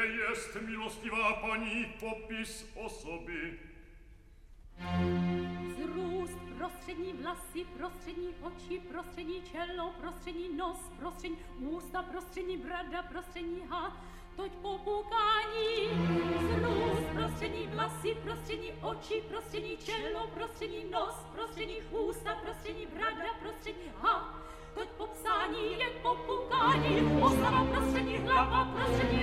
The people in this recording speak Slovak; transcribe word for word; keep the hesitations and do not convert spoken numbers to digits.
jest milostivá paní popis osoby? Zrůst, prostřední vlasy, prostřední oči, prostřední čelo, prostřední nos, prostřední ústa, prostřední brada, prostřední had. Toť popukání. Zrůst, prostřední vlasy, prostřední oči, prostřední čelo, prostřední nos, prostřední ústa, prostřední brada, prostřední had. Toť popsání je popukání. Oslava, prostřední hlava, prostřední